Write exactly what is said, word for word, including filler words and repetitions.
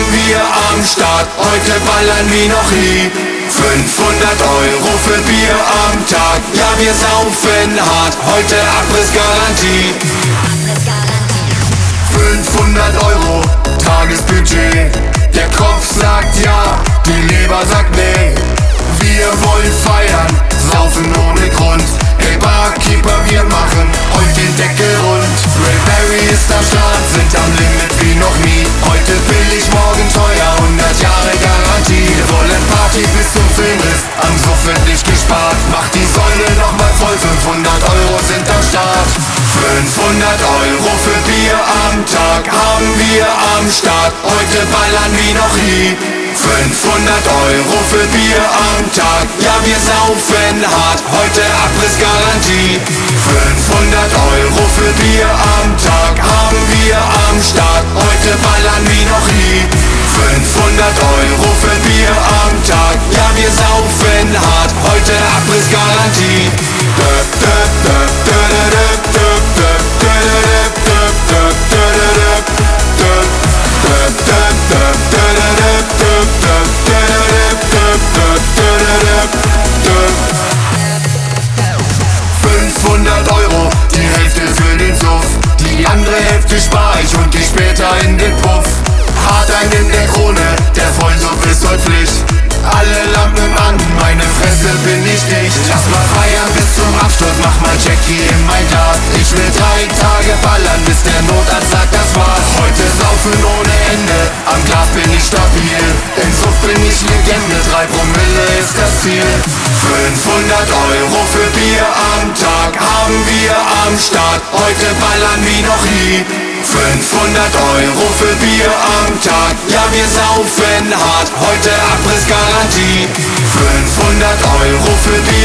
wir am Start, heute ballern wie noch nie. fünfhundert Euro für Bier am Tag, ja wir saufen hart, heute Abrissgarantie. fünfhundert Euro, Tagesbudget, der Kopf sagt ja, die Leber sagt nee. Wir wollen feiern, saufen ohne Grund. Hey Barkeeper, wir machen heute den Deckel rund. Ray Berry ist am Start, sind am Limit wie noch nie. Heute billig, morgen teuer, hundert Jahre Garantie. Wir wollen Party bis zum Filmriss, am Suff wird nicht gespart. Macht die Säule nochmal voll, fünfhundert Euro sind am Start. fünfhundert Euro für Bier am Tag haben wir am Start, heute ballern wie noch nie. fünfhundert Euro für Bier am Tag, ja wir saufen hart, heute Abrissgarantie. fünfhundert Euro für Bier am Tag haben wir am Start, heute ballern wie noch nie. fünfhundert Euro für Bier am Tag, ja wir saufen hart, heute Abrissgarantie. fünfhundert Euro, die Hälfte für den Suff, die andere Hälfte spar ich und geh später in den Puff. Hart ein in der Krone, der Vollsuff ist heute Pflicht. Alle Lampen an, meine Fresse bin ich dicht. Lass mal feiern bis zum Absturz, mach mal Jackie in mein Glas. Ich will drei Tage ballern, bis der Notarzt sagt, das war's. Heute saufen ohne Ende, am Glas bin ich stabil. Im Suff bin ich Legende, drei Promille ist das Ziel. fünfhundert Euro für Bier am Tag haben wir am Start, heute ballern wie noch nie. fünfhundert Euro für Bier am Tag, ja wir saufen hart, heute Abrissgarantie. fünfhundert Euro für Bier